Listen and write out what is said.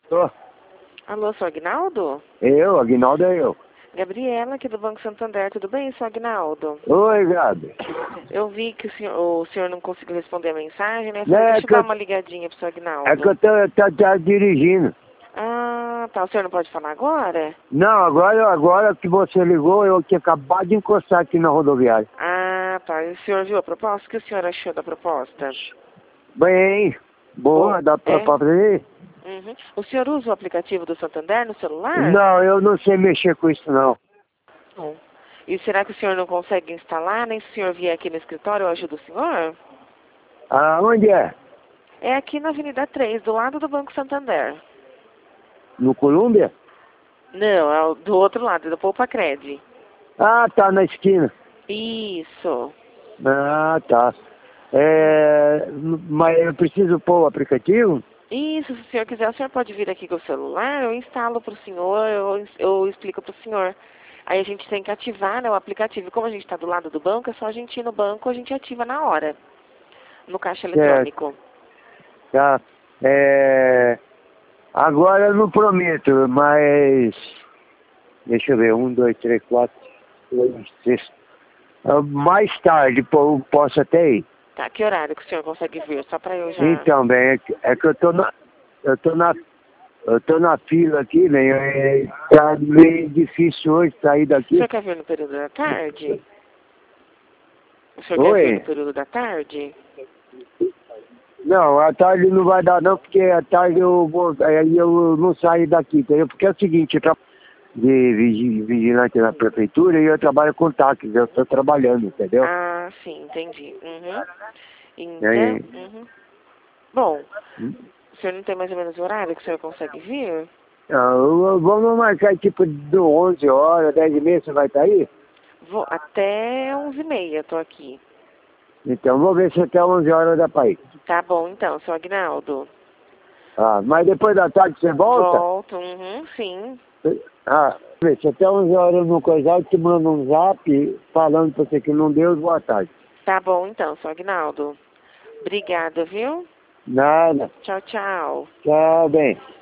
Tô. Alô, seu Aguinaldo? Aguinaldo é eu. Gabriela, aqui do Banco Santander. Tudo bem, seu Aguinaldo? Oi, Gabi. Eu vi que o senhor não conseguiu responder a mensagem, né? Não, Falei, é deixa eu que dar eu, uma ligadinha pro seu é que Aguinaldo. eu tô dirigindo. Ah, tá. O senhor não pode falar agora? Não, agora que você ligou, eu tinha acabado de encostar aqui na rodoviária. Ah, tá. E o senhor viu a proposta? O que o senhor achou da proposta? Bem, boa, dá pra É? fazer? Uhum. O senhor usa o aplicativo do Santander no celular? Não, eu não sei mexer com isso, não. Não. E será que o senhor não consegue instalar, nem se o senhor vier aqui no escritório, eu ajudo o senhor? Ah, onde é? É aqui na Avenida 3, do lado do Banco Santander. No Colômbia? Não, é do outro lado, do Poupa Cred. Ah, tá na esquina. Isso. Ah, tá. Mas eu preciso pôr o aplicativo? Isso, se o senhor quiser, o senhor pode vir aqui com o celular, eu instalo para o senhor, eu explico para o senhor. Aí a gente tem que ativar, né, o aplicativo. Como a gente está do lado do banco, é só a gente ir no banco, a gente ativa na hora, no caixa Certo, eletrônico. tá. Agora eu não prometo, mas... Deixa eu ver, 1, 2, 3, 4, 5, 6. Mais tarde, posso até ir. Tá, que horário que o senhor consegue vir? Só para eu já... Então, bem, é que eu tô na fila aqui, né? Tá meio difícil hoje sair O senhor daqui. quer vir no período da tarde? O senhor quer vir no Oi? período da tarde? Não, à tarde não vai dar não, porque à tarde aí eu não saio daqui, entendeu? Porque é o seguinte, eu trabalho de vigilante na prefeitura e eu trabalho com táxis, eu estou trabalhando, entendeu? Ah, sim, entendi. Uhum. E Então, aí, bom, o senhor não tem mais ou menos o horário que o senhor consegue vir? vamos marcar tipo do 11 horas, 10 e meia, você vai estar aí? Vou até 11h30, tô aqui. Então, vou ver se até 11 horas dá para ir. Tá bom, então, seu Aguinaldo. Ah, mas depois da tarde você volta? Volto, sim. Ah, se até 11 horas eu não coisar, eu te mando um zap falando pra você que não deu, boa tarde. Tá bom, então, seu Aguinaldo. Obrigada, viu? Nada. Tchau, tchau. Tchau, bem.